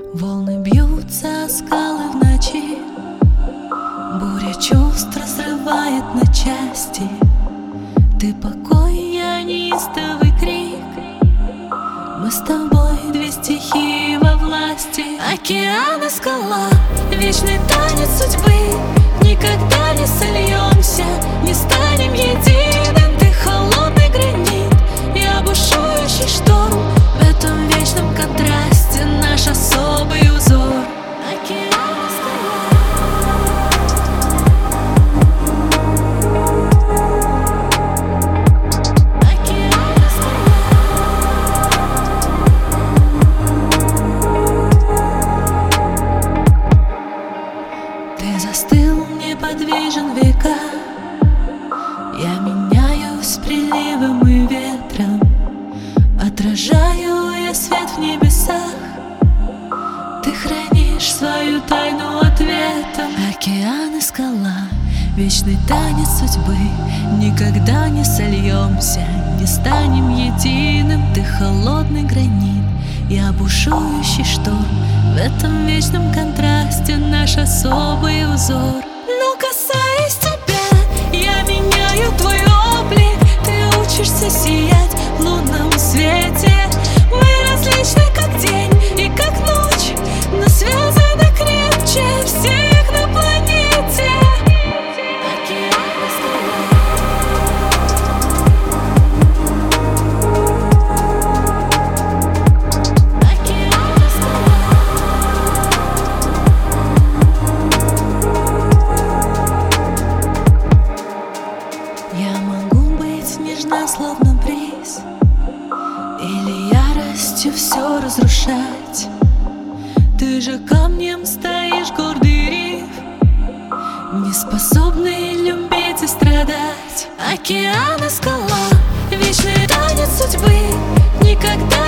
Волны бьются о скалы в ночи, буря чувств разрывает на части. Ты покой, я неистовый крик. Мы с тобой две стихии во власти. Океан и скала, вечный танец судьбы. Никогда не сольемся, не станем единым. Ты холодный гранит, я бушующий шторм. В этом вечном контрасте наш особый узор. Океан и скала. Океан и скала. Ты застыл, неподвижен века. Я меняюсь приливом и ветром. Отражаю я свет в небесах. Ты хранишь свою тайну ответом. Океан и скала, вечный танец судьбы. Никогда не сольемся, не станем единым. Ты холодный гранит, я бушующий шторм. В этом вечном контрасте наш особый узор. Но касаясь тебя, я меняю твой облик. Ты учишься сиять в лунном свете. Мы различны, как день и как ночь, но связаны крепче всех на планете. Океан и скала. Океан и скала. Я могу быть нежна, словно бриз, или яростью все разрушать. Ты же камнем стоишь, гордый риф, не способный любить и страдать. Океан и скала, вечный танец судьбы. Никогда